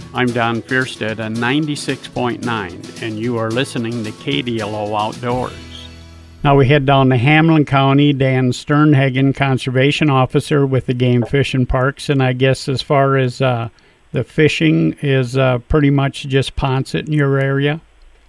I'm Don Fierstead on 96.9, and you are listening to KDLO Outdoors. Now we head down to Hamlin County. Dan Sternhagen, Conservation Officer with the Game Fish and Parks, and I guess as far as the fishing is pretty much just Ponset in your area?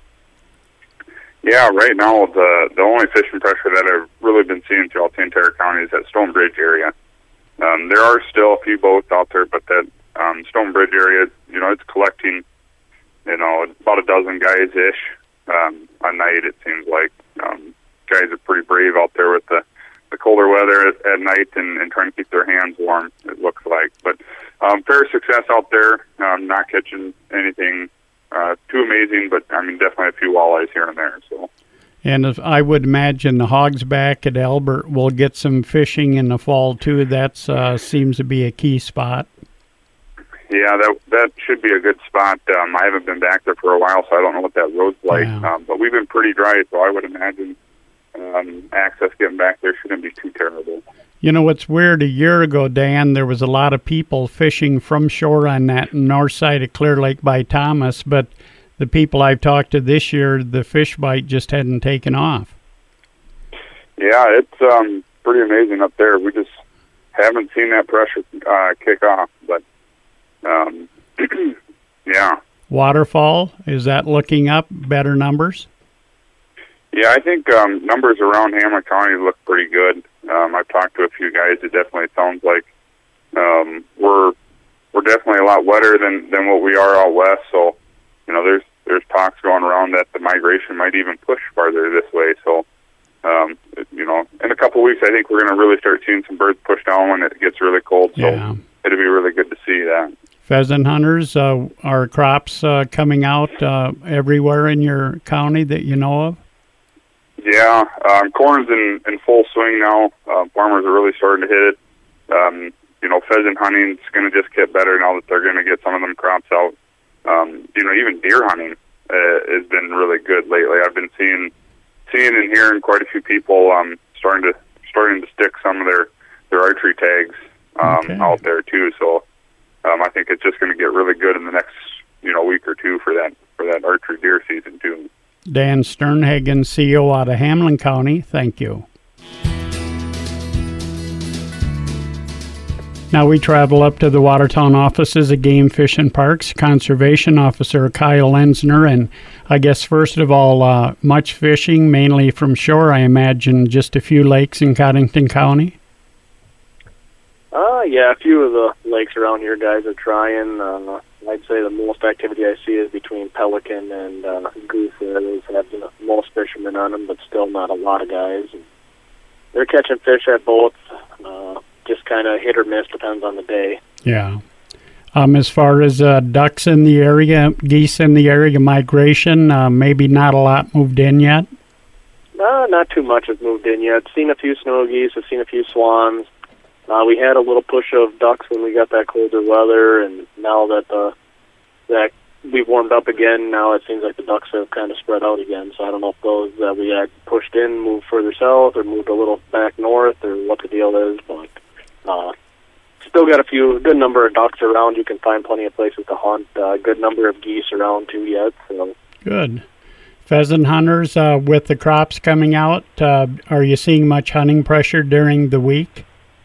Yeah, right now the only fishing pressure that I've really been seeing throughout the entire county is that Stonebridge area. There are still a few boats out there, but that Stonebridge area, it's collecting, about a dozen guys-ish a night, it seems like. Guys are pretty brave out there with the colder weather at night and trying to keep their hands warm, it looks like. But fair success out there, not catching anything too amazing, but, definitely a few walleyes here and there. So. And if I would imagine the Hogs back at Albert will get some fishing in the fall, too. That seems to be a key spot. Yeah, that should be a good spot. I haven't been back there for a while, so I don't know what that road's like. Yeah. But we've been pretty dry, so I would imagine access getting back there shouldn't be too terrible. It's weird. A year ago, Dan, there was a lot of people fishing from shore on that north side of Clear Lake by Thomas, but the people I've talked to this year, the fish bite just hadn't taken off. Yeah, it's pretty amazing up there. We just haven't seen that pressure kick off, but yeah. Waterfall, is that looking up? Better numbers? Yeah, I think numbers around Hamlin County look pretty good. I've talked to a few guys. It definitely sounds like we're definitely a lot wetter than what we are out west. So, there's talks going around that the migration might even push farther this way. So, in a couple of weeks, I think we're going to really start seeing some birds push down when it gets really cold. So yeah. It'll be really good to see that. Pheasant hunters, are crops coming out everywhere in your county that you know of? Yeah, corn's in full swing now. Farmers are really starting to hit it. Pheasant hunting's going to just get better now that they're going to get some of them crops out. Even deer hunting has been really good lately. I've been seeing and hearing quite a few people starting to stick some of their archery tags out there too. So I think it's just going to get really good in the next week or two for that archery deer season too. Dan Sternhagen, CEO out of Hamlin County. Thank you. Now we travel up to the Watertown offices of Game Fish and Parks. Conservation Officer Kyle Lenzner, and I guess first of all, much fishing, mainly from shore, I imagine, just a few lakes in Cottington County? Yeah, a few of the lakes around here guys are trying. I'd say the most activity I see is between Pelican and Goose. Those have the most fishermen on them, but still not a lot of guys. And they're catching fish at both. Just kind of hit or miss, depends on the day. Yeah. As far as ducks in the area, geese in the area, migration, maybe not a lot moved in yet? No, not too much has moved in yet. Seen a few snow geese, I've seen a few swans. We had a little push of ducks when we got that colder weather, and now that we've warmed up again, now it seems like the ducks have kind of spread out again. So I don't know if those that we had pushed in moved further south or moved a little back north or what the deal is, but still got a good number of ducks around. You can find plenty of places to hunt. Good number of geese around too yet. So. Good. Pheasant hunters, with the crops coming out, are you seeing much hunting pressure during the week?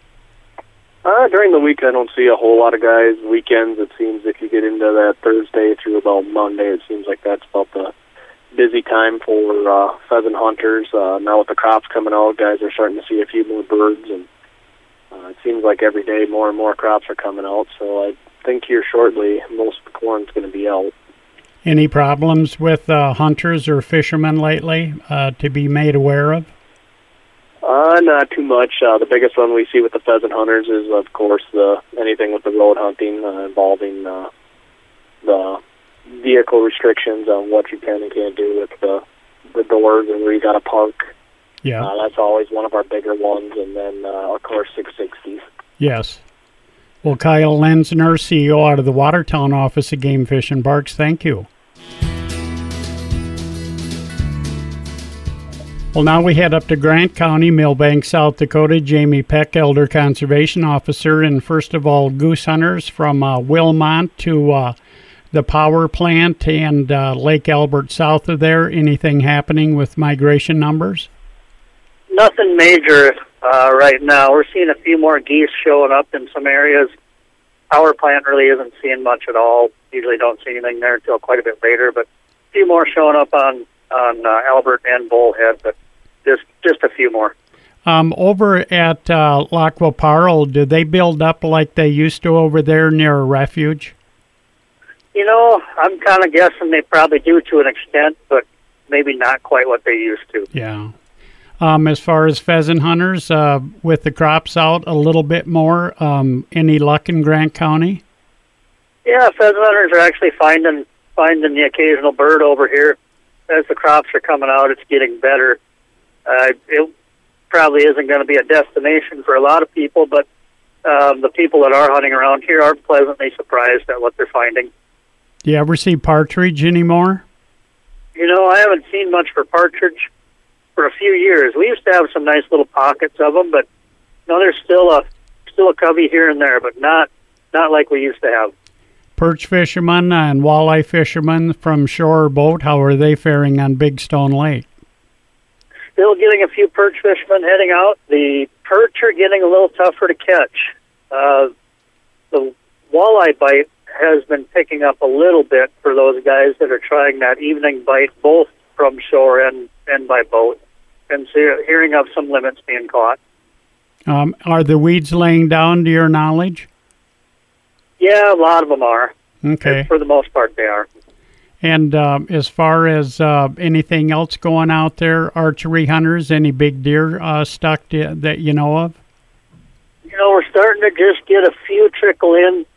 During the week, I don't see a whole lot of guys. Weekends, it seems if you get into that Thursday through about Monday, it seems like that's about the busy time for pheasant hunters. Now with the crops coming out, guys are starting to see a few more birds, and it seems like every day more and more crops are coming out. So I think here shortly, most of the corn's going to be out. Any problems with hunters or fishermen lately to be made aware of? Not too much. The biggest one we see with the pheasant hunters is, of course, anything with the road hunting involving the vehicle restrictions on what you can and can't do with the doors and where you got to park. Yeah, that's always one of our bigger ones, and then of course 660s. Yes. Well, Kyle Lenzner, CEO out of the Watertown office of Game Fish and Parks, thank you. Well, now we head up to Grant County, Millbank, South Dakota. Jamie Peck, Elder Conservation Officer. And first of all, goose hunters from Wilmont to the power plant and Lake Albert south of there? Anything happening with migration numbers? Nothing major right now. We're seeing a few more geese showing up in some areas. Power plant really isn't seeing much at all. Usually don't see anything there until quite a bit later, but a few more showing up on Albert and Bullhead, but just a few more. Over at Lac qui Parle, do they build up like they used to over there near a refuge? I'm kind of guessing they probably do to an extent, but maybe not quite what they used to. Yeah. As far as pheasant hunters, with the crops out a little bit more, any luck in Grant County? Yeah, pheasant hunters are actually finding the occasional bird over here. As the crops are coming out, it's getting better. It probably isn't going to be a destination for a lot of people, but the people that are hunting around here are pleasantly surprised at what they're finding. Do you ever see partridge anymore? I haven't seen much for partridge for a few years. We used to have some nice little pockets of them, but there's still a covey here and there, but not like we used to have. Perch fishermen and walleye fishermen from shore or boat, how are they faring on Big Stone Lake? Still getting a few perch fishermen heading out. The perch are getting a little tougher to catch. The walleye bite has been picking up a little bit for those guys that are trying that evening bite, both from shore and by boat, and hearing of some limits being caught. Are the weeds laying down, to your knowledge? Yeah, a lot of them are. Okay. For the most part, they are. And as far as anything else going out there, archery hunters, any big deer stuck that you know of? We're starting to just get a few trickle in.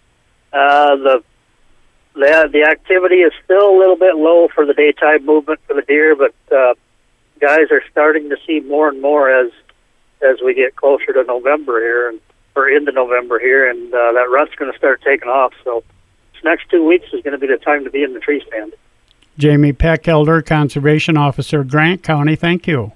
The activity is still a little bit low for the daytime movement for the deer, but guys are starting to see more and more as we get closer to November here, or into November here, and that rut's going to start taking off. So this next 2 weeks is going to be the time to be in the tree stand. Jamie Peckelder, Conservation Officer, Grant County, thank you.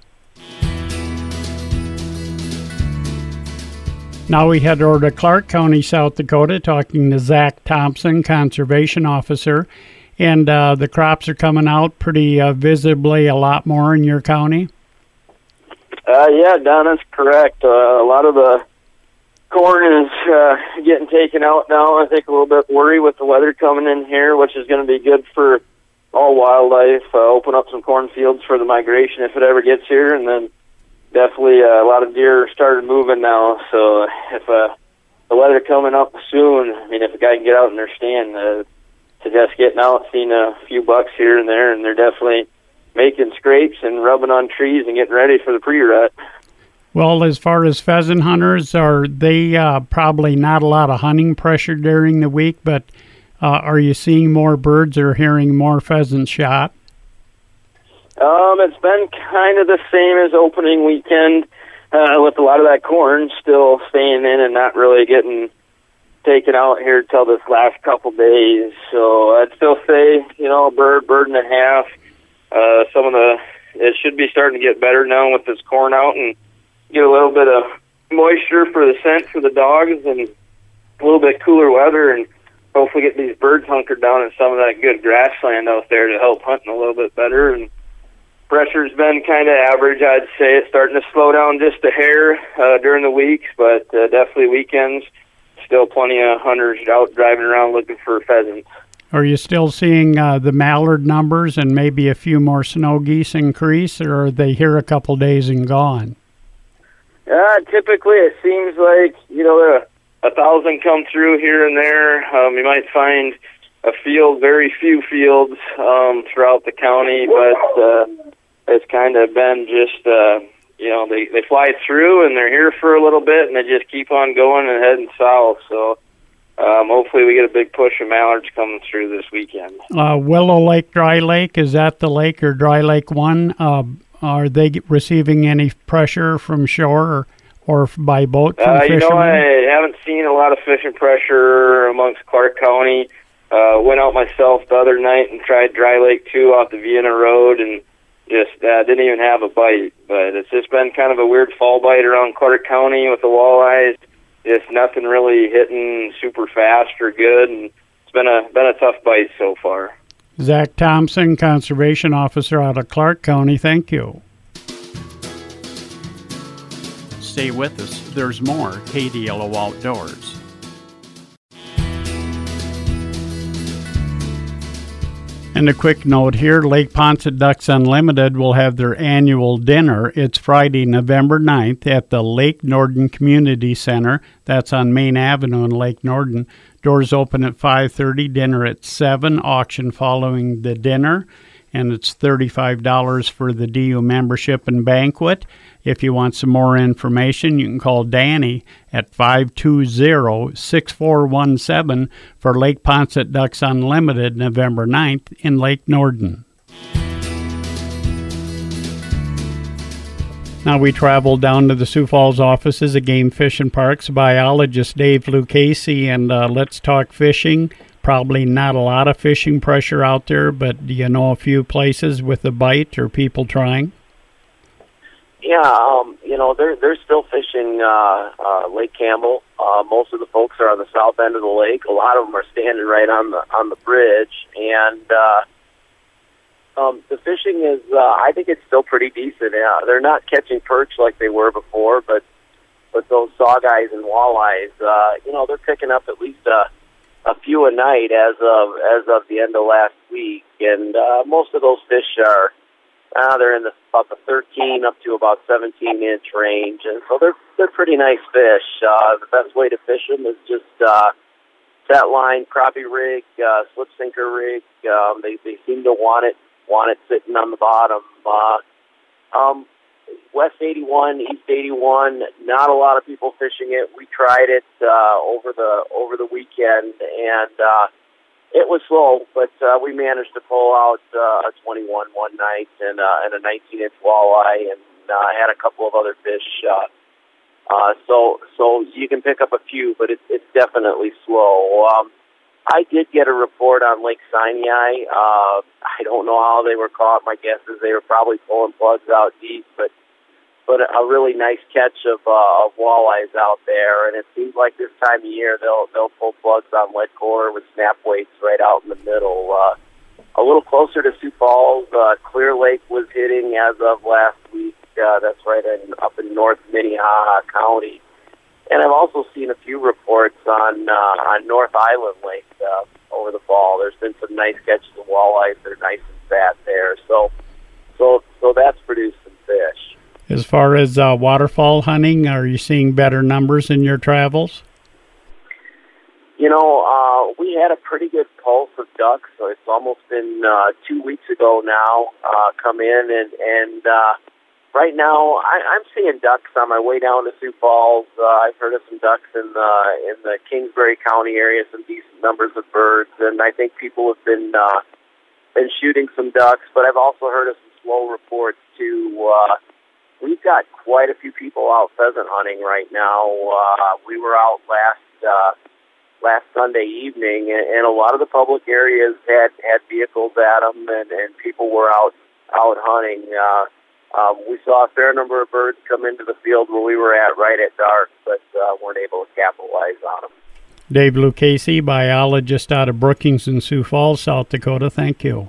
Now we head over to Clark County, South Dakota, talking to Zach Thompson, Conservation Officer. And the crops are coming out pretty visibly a lot more in your county? Yeah, Don, that's correct. A lot of the corn is getting taken out now. I think a little bit worried with the weather coming in here, which is going to be good for all wildlife. Open up some cornfields for the migration if it ever gets here, and then definitely a lot of deer started moving now. So if the weather coming up soon, if a guy can get out in their stand, suggest getting out, seeing a few bucks here and there, and they're definitely making scrapes and rubbing on trees and getting ready for the pre-rut. Well, as far as pheasant hunters, are they probably not a lot of hunting pressure during the week, but are you seeing more birds or hearing more pheasants shot? It's been kind of the same as opening weekend, with a lot of that corn still staying in and not really getting taken out here till this last couple days. So I'd still say, a bird and a half. It should be starting to get better now with this corn out and get a little bit of moisture for the scent for the dogs and a little bit cooler weather, and hopefully get these birds hunkered down in some of that good grassland out there to help hunting a little bit better. And pressure's been kind of average, I'd say. It's starting to slow down just a hair during the weeks, but definitely weekends, still plenty of hunters out driving around looking for pheasants. Are you still seeing the mallard numbers and maybe a few more snow geese increase, or are they here a couple days and gone? Typically it seems like, 1,000 come through here and there. You might find a field, very few fields throughout the county, but it's kind of been just, they fly through and they're here for a little bit and they just keep on going and heading south. So hopefully we get a big push of mallards coming through this weekend. Willow Lake, Dry Lake, is that the lake or Dry Lake 1? Are they receiving any pressure from shore or by boat from fishermen? I haven't seen a lot of fishing pressure amongst Clark County. Went out myself the other night and tried Dry Lake 2 off the Vienna Road and just didn't even have a bite. But it's just been kind of a weird fall bite around Clark County with the walleyes. Just nothing really hitting super fast or good, and been a tough bite so far. Zach Thompson, Conservation Officer out of Clark County, thank you. Stay with us. There's more KDLO Outdoors. And a quick note here, Lake Ponce Ducks Unlimited will have their annual dinner. It's Friday, November 9th at the Lake Norden Community Center. That's on Main Avenue in Lake Norden. Doors open at 5:30, dinner at 7, auction following the dinner. And it's $35 for the DU membership and banquet. If you want some more information, you can call Danny at 520-6417 for Lake Ponce Ducks Unlimited, November 9th in Lake Norden. Now we travel down to the Sioux Falls offices of Game Fish and Parks biologist Dave Lucchese, and let's talk fishing. Probably not a lot of fishing pressure out there, but do you know a few places with a bite or people trying? Yeah, they're still fishing Lake Campbell. Most of the folks are on the south end of the lake. A lot of them are standing right on the bridge, and the fishing is, I think it's still pretty decent. They're not catching perch like they were before, but those sawguys and walleyes, they're picking up at least a few a night as of the end of last week, and most of those fish are they're in about the 13 up to about 17-inch range, and so they're pretty nice fish. The best way to fish them is just set line, crappie rig, slip sinker rig. They seem to want it sitting on the bottom. West 81, East 81, not a lot of people fishing it. We tried it over the weekend, and it was slow, but we managed to pull out a 21 one night and a 19-inch walleye, and had a couple of other fish. So you can pick up a few, but it's definitely slow. I did get a report on Lake Sinai. I don't know how they were caught. My guess is they were probably pulling plugs out deep, but a really nice catch of walleyes out there. And it seems like this time of year they'll pull plugs on lead core with snap weights right out in the middle. A little closer to Sioux Falls, Clear Lake was hitting as of last week. That's right up in North Minnehaha County. And I've also seen a few reports on North Island Lake over the fall. There's been some nice catches of walleyes. They're nice and fat there. So that's produced some fish. As far as waterfall hunting, are you seeing better numbers in your travels? We had a pretty good pulse of ducks. So it's almost been 2 weeks ago now. Come in and right now I'm seeing ducks on my way down to Sioux Falls. I've heard of some ducks in the Kingsbury County area, some decent numbers of birds, and I think people have been shooting some ducks. But I've also heard of some slow reports too. We've got quite a few people out pheasant hunting right now. We were out last Sunday evening, and a lot of the public areas had vehicles at them, and people were out hunting. We saw a fair number of birds come into the field where we were at right at dark, but weren't able to capitalize on them. Dave Lucchese, biologist out of Brookings in Sioux Falls, South Dakota. Thank you.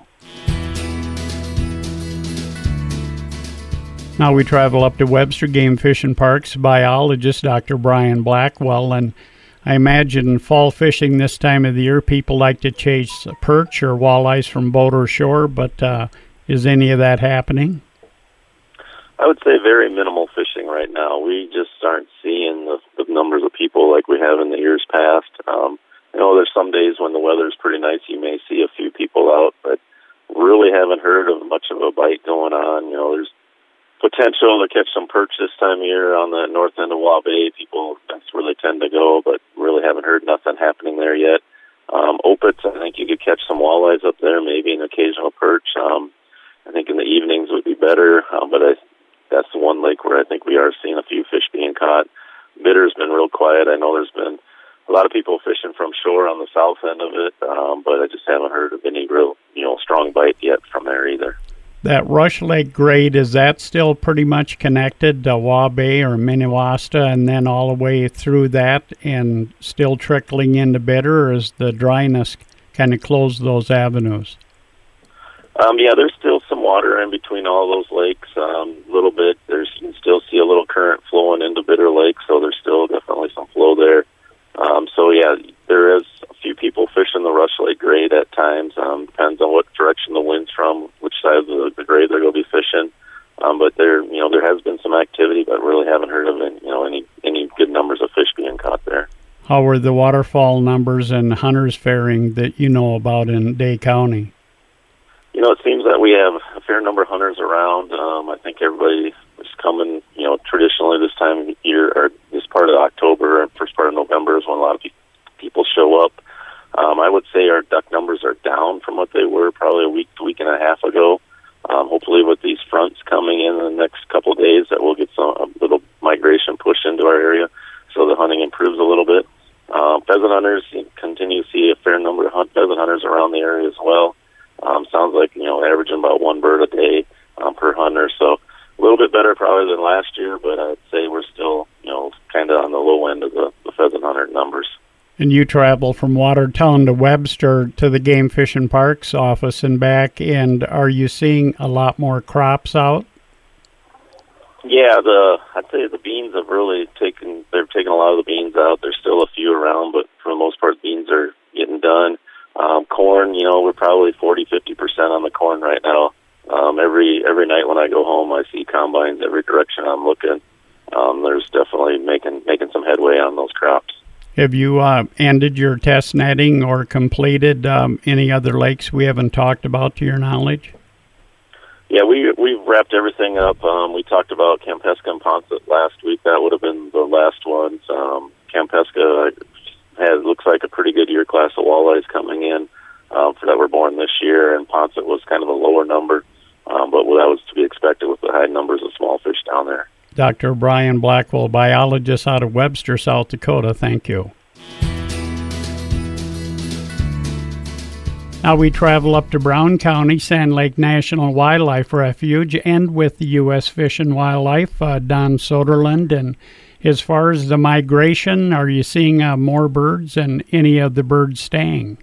Now we travel up to Webster Game Fish and Parks biologist Dr. Brian Blackwell, and I imagine fall fishing this time of the year, people like to chase perch or walleyes from boat or shore, but is any of that happening? I would say very minimal fishing right now. We just aren't seeing the numbers of people like we have in the years past. There's some days when the weather's pretty nice, you may see a few people out, but really haven't heard of much of a bite going on. There's potential to catch some perch this time of year on the north end of Waubay. People really tend to go, but really haven't heard nothing happening there yet. Opitz, I think you could catch some walleyes up there, maybe an occasional perch. I think in the evenings would be better, but that's the one lake where I think we are seeing a few fish being caught. Bitter's been real quiet. I know there's been a lot of people fishing from shore on the south end of it, but I just haven't heard of any real, strong bite yet from there either. That Rush Lake grade, is that still pretty much connected to Waubay or Minnewaska and then all the way through that and still trickling into Bitter, or is the dryness kind of closed those avenues? Yeah, there's still some water in between all those lakes. A little bit. You can still see a little current flowing into Bitter Lake, so there's still definitely some flow there. So yeah, there is a few people fishing the Rush Lake grade at times. Depends on what direction the wind's from, which side of the grade they're going to be fishing. But there has been some activity, but really haven't heard of any good numbers of fish being caught there. How were the waterfall numbers and hunters faring that you know about in Day County? It seems that we have a fair number of hunters around. I think everybody is coming, traditionally this time of year, or this part of October and first part of November is when a lot of people show up. I would say our duck numbers are down from what they were probably a week and a half ago. Hopefully with these fronts coming in the next couple of days that we'll get a little migration push into our area so the hunting improves a little bit. Pheasant hunters, continue to see a fair number of pheasant hunters around the area as well. Sounds like, averaging about one bird a day per hunter. So a little bit better probably than last year, but I'd say we're still, kind of on the low end of the pheasant hunter numbers. And you travel from Watertown to Webster to the Game Fish and Parks office and back, and are you seeing a lot more crops out? Yeah, I'd say the beans have really taken a lot of the beans out. There's still a few around, but for the most part, beans are getting done. Corn, we're probably 40-50% on the corn right now. Every night when I go home, I see combines every direction I'm looking. There's definitely making some headway on those crops. Have you ended your test netting or completed any other lakes we haven't talked about to your knowledge? Yeah, we've wrapped everything up. We talked about Kampesca and Ponset last week. That would have been the last ones. Kampesca looks like a pretty good year class of walleyes coming in that were born this year, and Ponset was kind of a lower number, but that was to be expected with the high numbers of small fish down there. Dr. Brian Blackwell, biologist out of Webster, South Dakota, thank you. Now we travel up to Brown County, Sand Lake National Wildlife Refuge, and with the U.S. Fish and Wildlife, Don Soderlund. And as far as the migration, are you seeing more birds and any of the birds staying?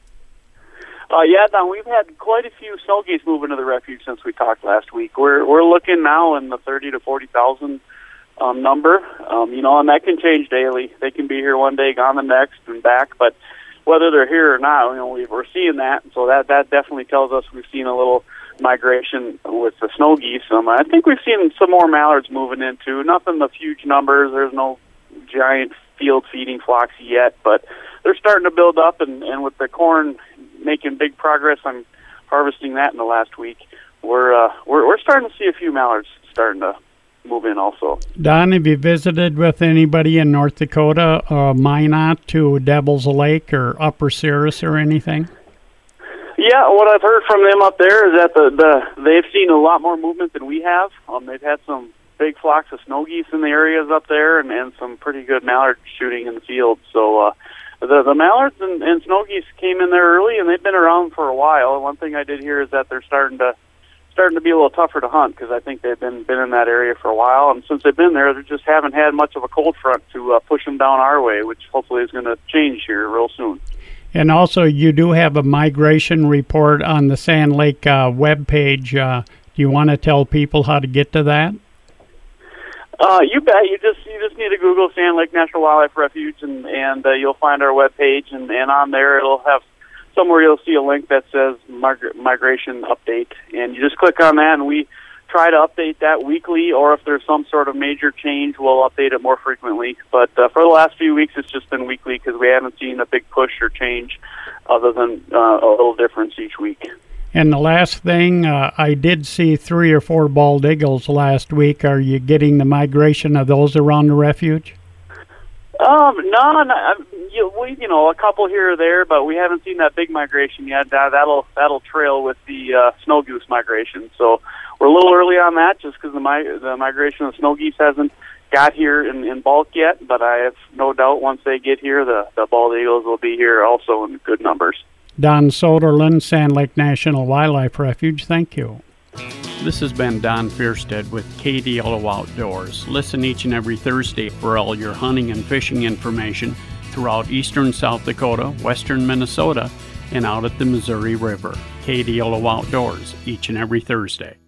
Yeah, Don, we've had quite a few snow geese move into the refuge since we talked last week. We're looking now in the 30 to 40,000 number, and that can change daily. They can be here one day, gone the next, and back. But whether they're here or not, we're seeing that. So that definitely tells us we've seen a little migration with the snow geese. I think we've seen some more mallards moving in too. Nothing of huge numbers. There's no giant field feeding flocks yet, but they're starting to build up. And with the corn making big progress on harvesting that in the last week, we're starting to see a few mallards starting to move in also. Don, have you visited with anybody in North Dakota, Minot to Devil's Lake or Upper Cirrus or anything? Yeah, what I've heard from them up there is that they've seen a lot more movement than we have. They've had some big flocks of snow geese in the areas up there and some pretty good mallard shooting in the field. So the mallards and snow geese came in there early, and they've been around for a while. And one thing I did hear is that they're starting to be a little tougher to hunt because I think they've been in that area for a while. And since they've been there, they just haven't had much of a cold front to push them down our way, which hopefully is going to change here real soon. And also, you do have a migration report on the Sand Lake webpage. Do you want to tell people how to get to that? You bet. You just need to Google Sand Lake National Wildlife Refuge, and you'll find our webpage, and on there it'll have somewhere you'll see a link that says migration update, and you just click on that, and we try to update that weekly, or if there's some sort of major change, we'll update it more frequently. But for the last few weeks, it's just been weekly because we haven't seen a big push or change other than a little difference each week. And the last thing, I did see 3 or 4 bald eagles last week. Are you getting the migration of those around the refuge? No, a couple here or there, but we haven't seen that big migration yet. That'll trail with the snow goose migration. So we're a little early on that, just because the migration of snow geese hasn't got here in bulk yet. But I have no doubt once they get here, the bald eagles will be here also in good numbers. Don Soderlund, Sand Lake National Wildlife Refuge. Thank you. This has been Don Fierstead with KDLO Outdoors. Listen each and every Thursday for all your hunting and fishing information throughout eastern South Dakota, western Minnesota, and out at the Missouri River. KDLO Outdoors, each and every Thursday.